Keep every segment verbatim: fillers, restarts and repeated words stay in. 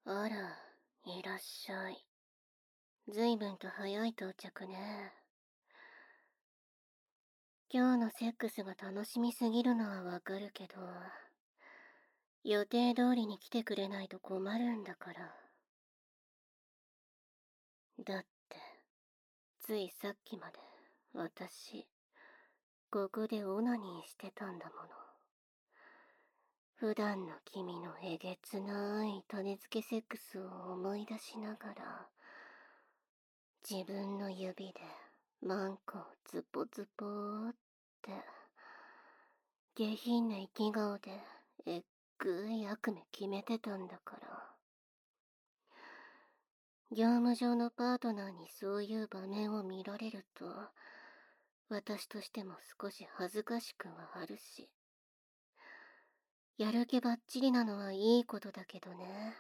あら、いらっしゃい。ずいぶんと早い到着ね。今日のセックスが楽しみすぎるのはわかるけど、予定通りに来てくれないと困るんだから。だって、ついさっきまで私、ここでオナニーしてたんだもの。普段の君のえげつない種付けセックスを思い出しながら、自分の指でマンコをズポズポーって、下品な生き顔でえっぐい悪夢決めてたんだから。業務上のパートナーにそういう場面を見られると、私としても少し恥ずかしくはあるし、やる気ばっちりなのはいいことだけどね。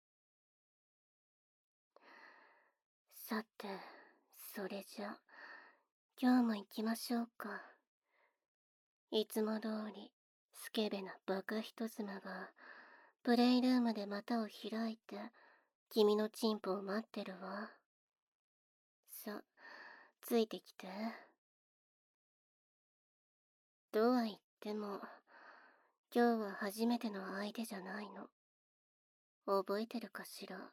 さて、それじゃ、今日も行きましょうか。いつも通り、スケベなバカ人妻が、プレイルームで股を開いて、君のチンポを待ってるわ。さ、ついてきて。とは言っても、今日は初めての相手じゃないの。覚えてるかしら。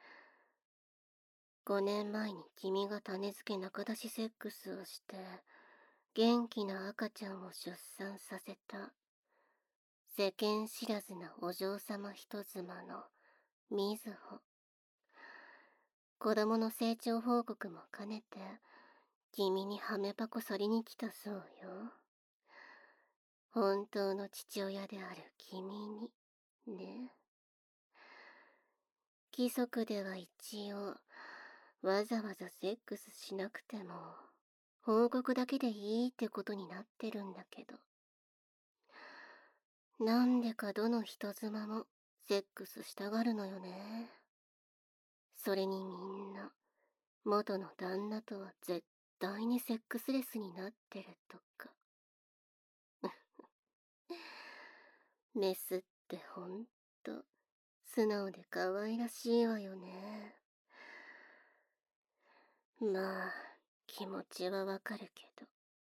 ごねんまえに君が種付け中出しセックスをして、元気な赤ちゃんを出産させた、世間知らずなお嬢様人妻のみずほ。子供の成長報告も兼ねて、君にハメパコさりに来たそうよ。本当の父親である君に、ね。規則では一応、わざわざセックスしなくても、報告だけでいいってことになってるんだけど。なんでかどの人妻もセックスしたがるのよね。それにみんな、元の旦那とは絶対にセックスレスになってるとか。メスってほんと、素直で可愛らしいわよね。まあ、気持ちはわかるけど。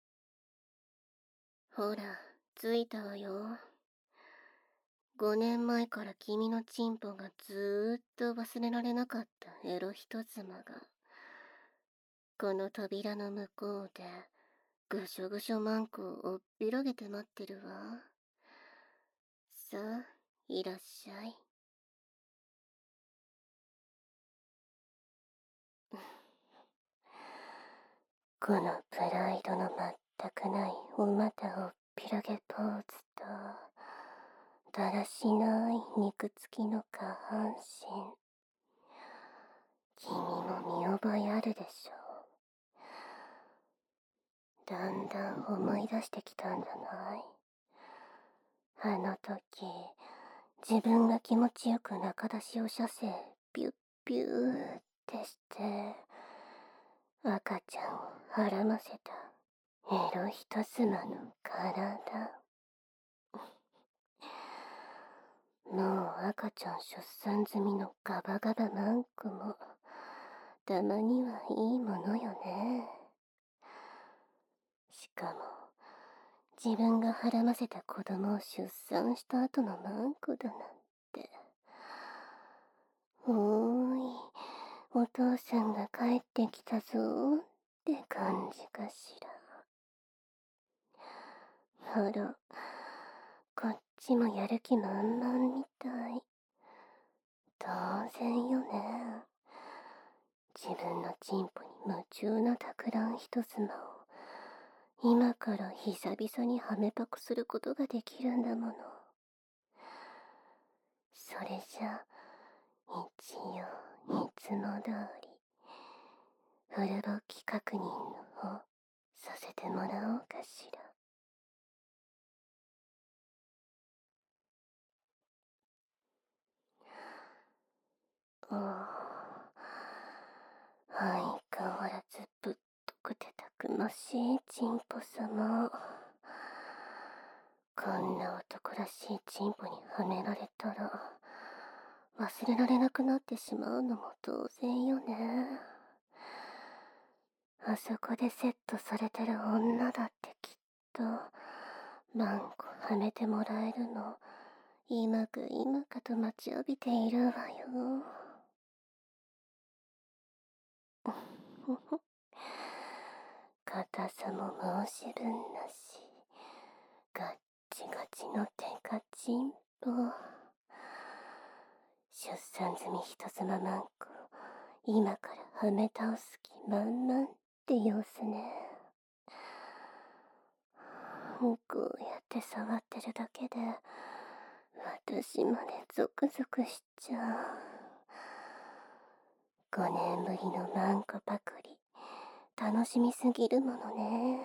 ほら、着いたわよ。ごねんまえから君のチンポがずーっと忘れられなかったエロ人妻が、この扉の向こうで、ぐしょぐしょマンコをおっぴろげて待ってるわ。さあ、いらっしゃい。このプライドの全くないお股をっぴろげポーズと、だらしない肉付きの下半身。君も見覚えあるでしょう。だんだん思い出してきたんじゃない？あの時、自分が気持ちよく中出しを射精、ピュッピューってして、赤ちゃんをはらませたエロ人妻の体。もう赤ちゃん出産済みのガバガバマンコも、たまにはいいものよね。しかも、自分がはらませた子供を出産した後のマンコだなんて。おーい、お父さんが帰ってきたぞーって感じかしら。あら、こっちもやる気満々みたい。当然よね。自分のチンポに夢中なたくらん人妻を、今から久々にハメパクすることができるんだもの。それじゃ、一応、いつも通り、フルボッキ確認の方、させてもらおうかしら。おー、相変わらずぶっとくてたくましいチンポ様。こんな男らしいチンポにはめられたら、 忘れられなくなってしまうのも当然よね。あそこでセットされてる女だってきっとマンコはめてもらえるの今か今かと待ちわびているわよ。硬さも申し分なし、ガッチガチのテカチンポ。出産済み人妻マンコ今からはめ倒す気満々って様子ね。こうやって触ってるだけで私までゾクゾクしちゃう。ごねんぶりのマンコパクリ楽しみすぎるものね。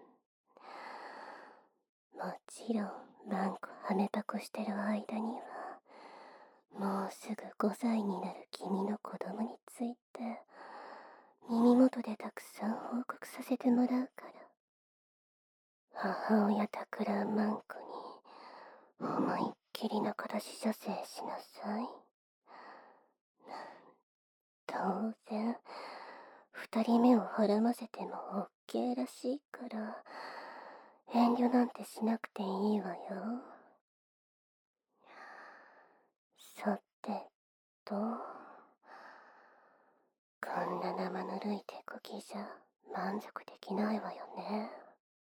もちろんマンコはめパクしてる間にはもうすぐごさいになる君の子供について耳元でたくさん報告させてもらうから。母親たくらんマンコに思いっきりの形射精しなさい。当然二人目をはらませてもオッケーらしいから遠慮なんてしなくていいわよ。さてと、こんな生ぬるい手こきじゃ満足できないわよね。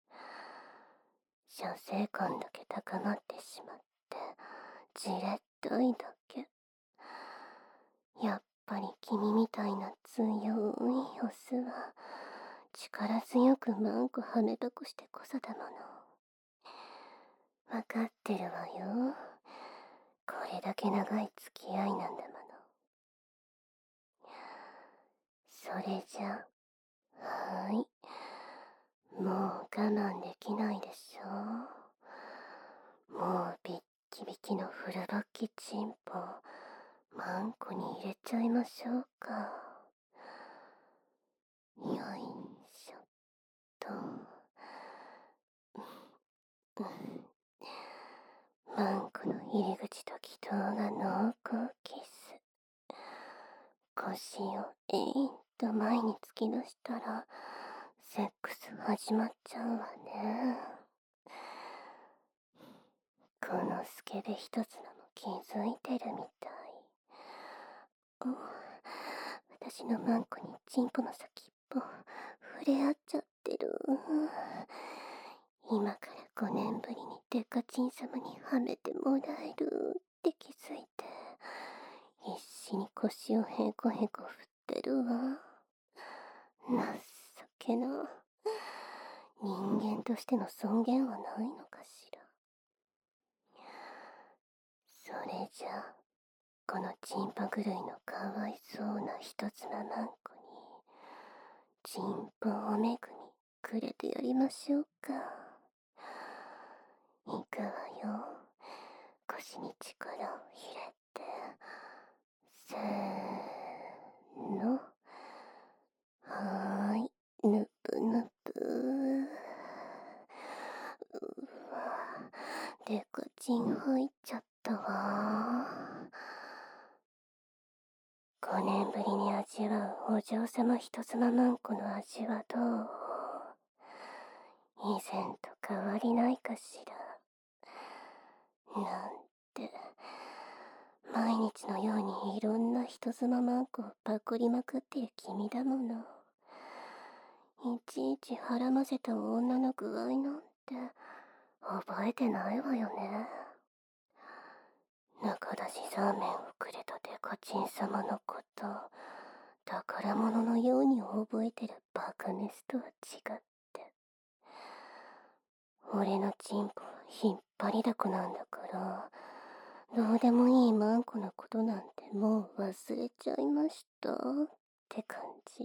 射精感だけ高まってしまってじれったいだけ。やっぱり君みたいな強いオスは力強くマンコはめパクしてこそだもの。わかってるわよ。これだけ長い付き合いなんだもの。それじゃはーい、もう我慢できないでしょ。もうビッキビキのフルバッキチンポマンコに入れちゃいましょうか。よいしょっと。マンコの入り口と気筒が濃厚キス。腰をえーんと前に突き出したらセックス始まっちゃうわね。このスケベ一つのも気づいてるみたい。お、私のマンコにチンポの先っぽ触れ合っちゃってる。今からごねんぶりにデカチン様にはめてもらえるって気づいて必死に腰をへこへこ振ってるわ。情けな。人間としての尊厳はないのかしら。それじゃあこのチンポ狂いのかわいそうな人妻マンコにチンポおめぐみくれてやりましょうか。いくわよ。腰に力を入れてせーの。はーい、ぬぷぬぷ。うわ、デカチン入っちゃったわ。ごねんぶりに味わうお嬢様人妻マンコの味はどう？以前と変わりないかしら。なんて毎日のようにいろんな人妻マンコをパクりまくってる君だもの。いちいちはらませた女の具合なんて覚えてないわよね。中出しザーメンをくれたデカチン様のこと宝物のように覚えてるバカメスとは違って、俺のチンポは引っ張りだこなんだからどうでもいいマンコのことなんてもう忘れちゃいましたって感じ。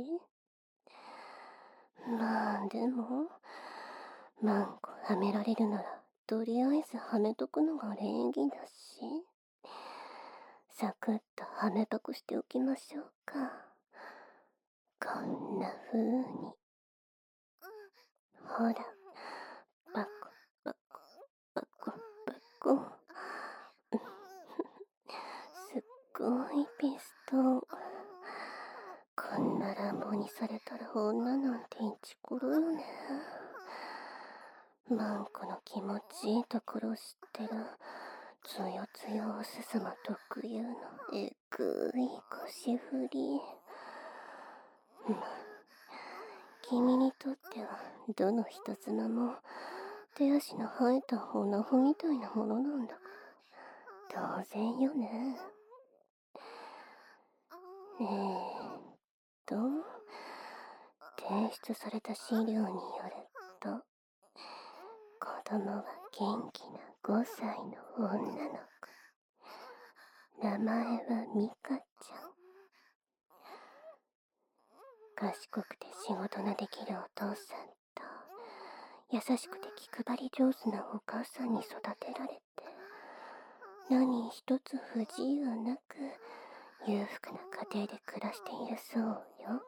まあでもマンコはめられるならとりあえずはめとくのが礼儀だし、サクッとはめパクしておきましょうか。こんな風に。ほら、パコパコパコパコ。すっいピストン。こんな乱暴にされたら女なんてイチコロよね。マンコの気持ちいいところを知ってるつよつよおすすま特有のえぐい腰振り。まあ、君にとってはどの人妻も手足の生えたオナホみたいなものなんだから当然よね。えーっと提出された資料によると、子供は元気なごさいの女の子。名前はミカちゃん。賢くて仕事のできるお父さんと優しくて気配り上手なお母さんに育てられて、何一つ不自由なく裕福な家庭で暮らしているそうよ。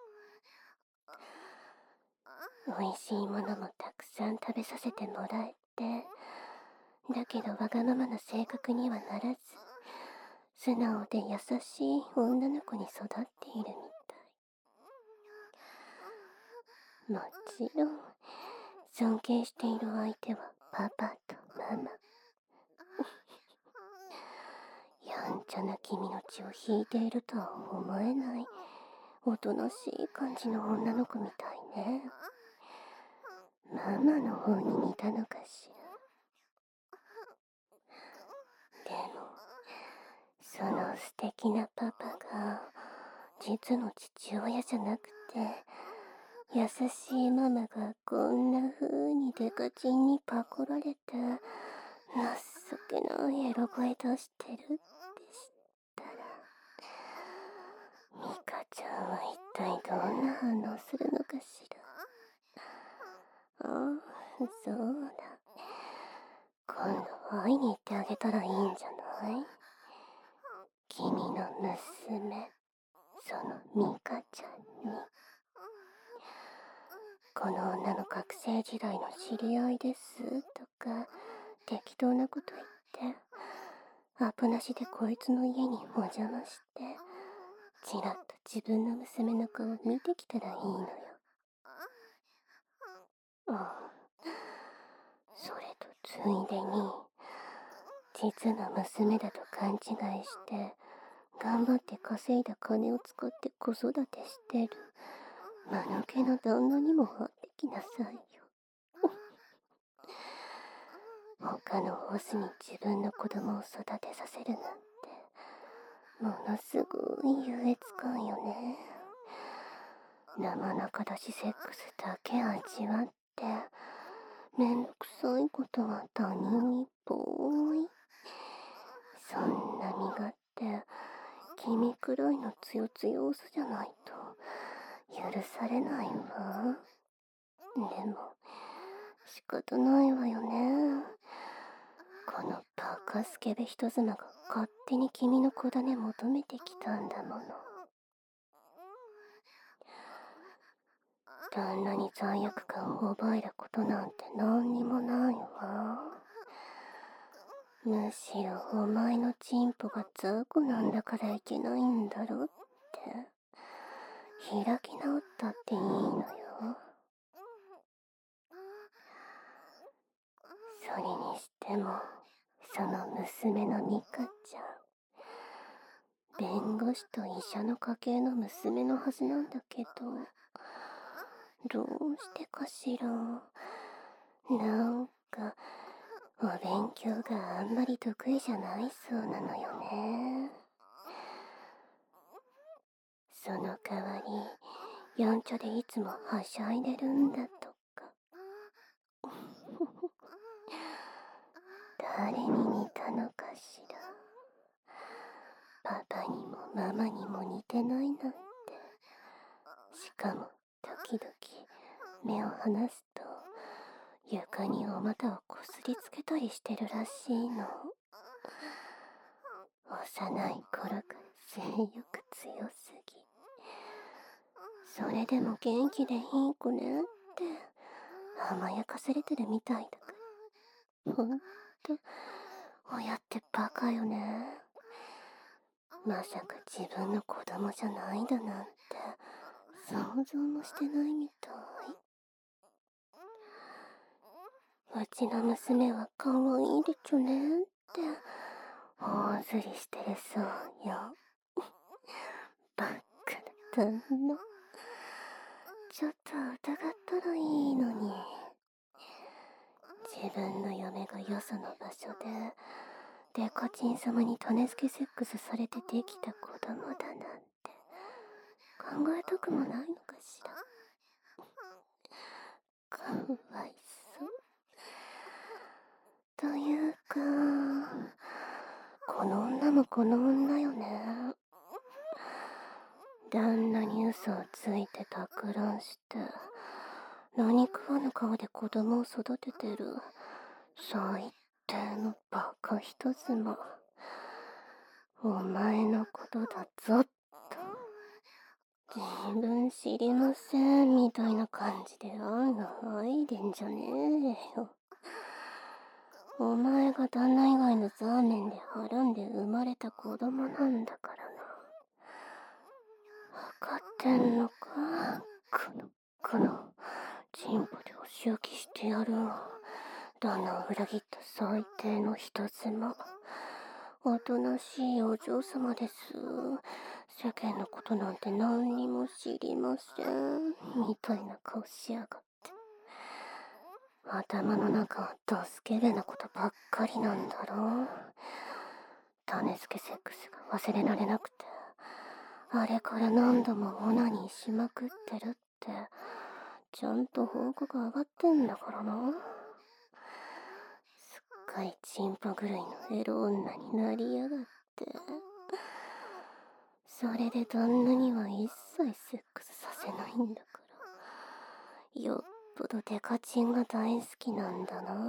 おいしいものもたくさん食べさせてもらえて、だけどわがままな性格にはならず、素直で優しい女の子に育っているみたい。もちろん尊敬している相手はパパとママ。やんちゃな君の血を引いているとは思えないおとなしい感じの女の子みたいね。ママの方に似たのかしら。でもその素敵なパパが実の父親じゃなくて、優しいママがこんな風にデカチンにパクられて情けないエロ声出してるって知ったら、ミカちゃんは一体どんな反応するのかしら。ああ、そうだ。今度会いに行ってあげたらいいんじゃない？君の娘、そのミカちゃんに。この女の学生時代の知り合いですとか適当なこと言って、アポなしでこいつの家にお邪魔して、ちらっと自分の娘の顔を見てきたらいいのよ。ああ、それとついでに、実の娘だと勘違いして頑張って稼いだ金を使って子育てしてる間抜けな旦那にも会ってきなさいよ。他のオスに自分の子供を育てさせるなんてものすごい優越感よね。生中出しセックスだけ味わってめんどくさいことは他人にぽーい。そんな身勝手君くらいのつよつよオスじゃないと許されないわ。でも仕方ないわよね。このバカスケベ人妻が勝手に君の子種求めてきたんだもの。旦那に罪悪感を覚えることなんて何にもないわ。むしろお前のチンポが雑魚なんだからいけないんだろって開き直ったっていいのよ。それにしてもその娘のミカちゃん、弁護士と医者の家系の娘のはずなんだけど、どうしてかしら。なんかお勉強があんまり得意じゃないそうなのよね。その代わりやんちゃでいつもはしゃいでるんだとか。誰に似たのかしら。パパにもママにも似てないなんて。しかも時々目を離すと床にお股をこすりつけたりしてるらしいの。幼い頃から性欲強すぎ。それでも元気でいい子ねって甘やかされてるみたいだから。ほんと親ってバカよね。 まさか自分の子供じゃないだなんて想像もしてないみたい。うちの娘は可愛いでちょねって大ずりしてるそうよ。バッカだったの。ちょっと疑ったらいいのに。自分の嫁がよその場所でデカチン様に種付けセックスされてできた子供だなんて考えたくもないのかしら。かわいそう。というか、この女もこの女よね。旦那に嘘をついて托卵して何食わぬ顔で子供を育ててる最低のバカ人妻。お前のことだぞっと。自分知りませんみたいな感じで案が吐いでんじゃねえよ。お前が旦那以外のザーメンではらんで生まれた子供なんだからな。分かってんのか。このこのチンポでお仕置きしてやるわ。旦那を裏切った最低の人妻。おとなしいお嬢様です。世間のことなんて何にも知りませんみたいな顔しやがって。頭の中はドスケベなことばっかりなんだろう。種付けセックスが忘れられなくて、あれから何度もオナニーしまくってるってちゃんと報告上がってんだからな。すっかりチンポ狂いのエロ女になりやがって。それで旦那には一切セックスさせないんだから、よっぽどデカチンが大好きなんだな。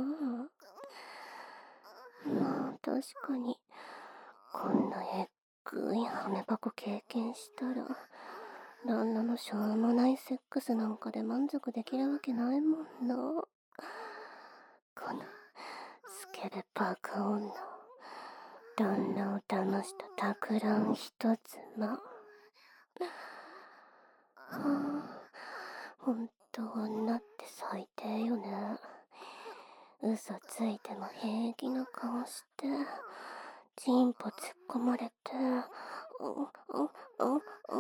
まあ確かにこんなえっぐい羽箱経験したら旦那のしょうもないセックスなんかで満足できるわけないもんな。このスケベバカ女、旦那を騙した托卵一妻。はあ、ほんと女って最低よね。嘘ついても平気な顔してチンポ突っ込まれて、うううう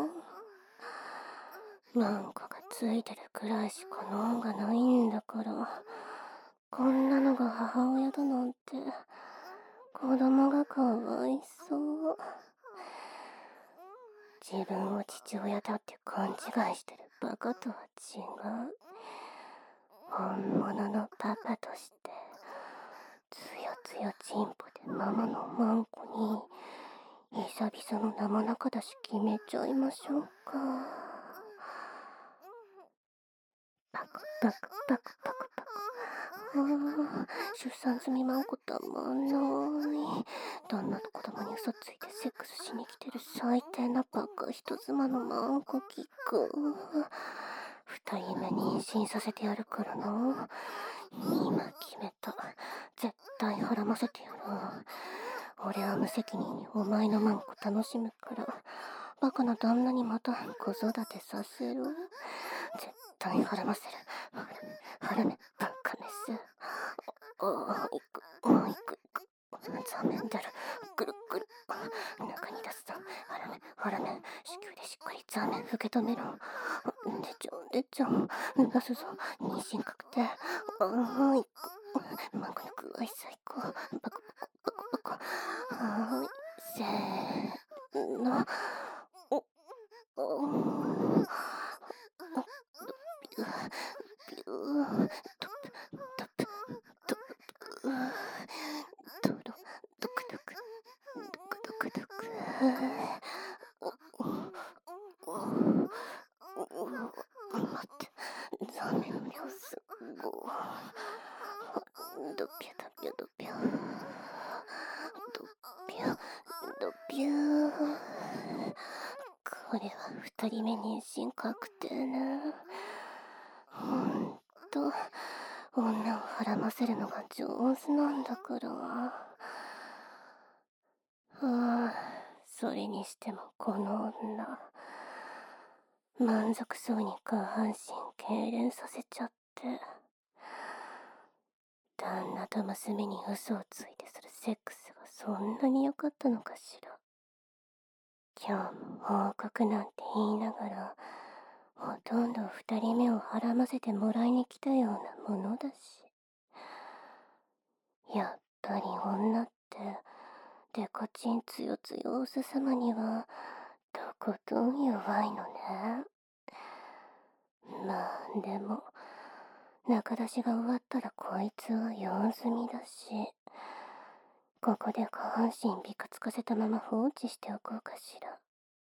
マンコがついてるくらいしか脳がないんだから、こんなのが母親だなんて子供がかわいそう。自分を父親だって勘違いしてるバカとは違う。本物のパパとしてつよつよチンポでママのマンコに久々の生中だし決めちゃいましょうか。パクパクパクパクパク。ああ、出産済みマンコたまんない。旦那と子供に嘘ついてセックスしに来てる最低なバカ人妻のマンコキック。二人目妊娠させてやるからな。今決めた。絶対はらませてやる。俺は無責任にお前のマンコ楽しむから、バカな旦那にまた子育てさせる。絶対はらませる。はらめ、バカメス。ああ、いく、あ、いく、いく。ザメンダル、ぐるぐる。中に出すぞ。はらめ、はらめ。子宮でしっかりザメン受け止めろ。出ちゃう、出ちゃう。出すぞ。妊娠確定。ああ、いく。マンコの具合最高。バクバクバクバク。はーい、せーの。お、おー。ビュー、ビュー、トップ、トップ、トップ、ドロ、ドクドク、ドクドクドク。お、お、お、待って、ザメの量すごい。ドピュドピュドピュ。ドピュ、ドピュ。これは二人目妊娠確定ね。ほんと、女をはらませるのが上手なんだから。はあ、 それにしてもこの女、満足そうに下半身痙攣させちゃって。旦那と娘に嘘をついてするセックスがそんなに良かったのかしら。今日も報告なんて言いながら、ほとんど二人目をはらませてもらいに来たようなものだし。やっぱり女って、デカチンつよつよおすさまには、とことん弱いのね。まあ、でも、中出しが終わったらこいつは用済みだし、ここで下半身ビカつかせたまま放置しておこうかしら。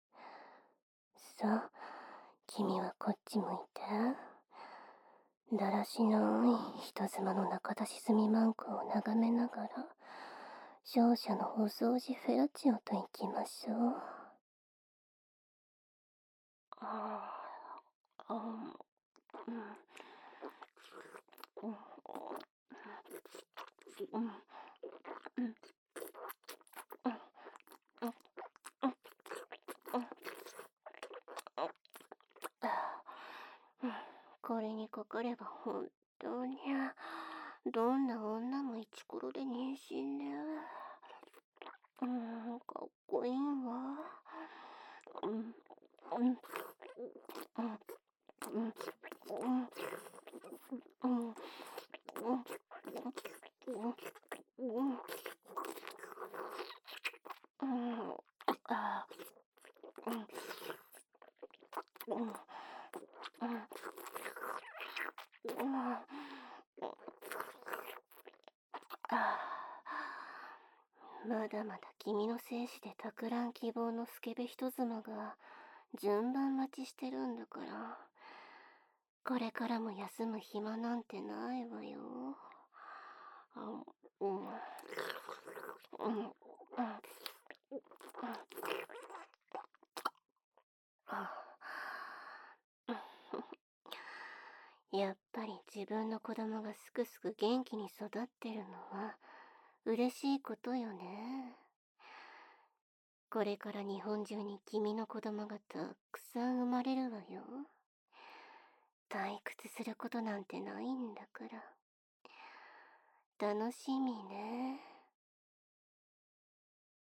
さあ、君はこっち向いて。だらしない人妻の中出し済みマンコを眺めながら、勝者のお掃除フェラチオと行きましょう。ああ、うん、うん、うん、うん、これにかかれば本当にどんな女もイチコロで妊娠で、うん、かっこいいわ。うん、うん、うん、うん、うん、うん、うん、うん、うん、うん、あ、うん、うん、うん、うん、あ、まだまだ君の精子で托卵希望のスケベ人妻が順番待ちしてるんだから、これからも休む暇なんてないわよ。あ、うん、うん、うん、うん、あ、やっぱり自分の子供がすくすく元気に育ってるのは嬉しいことよね。これから日本中に君の子供がたくさん生まれるわよ。退屈することなんてないんだから。楽しみね。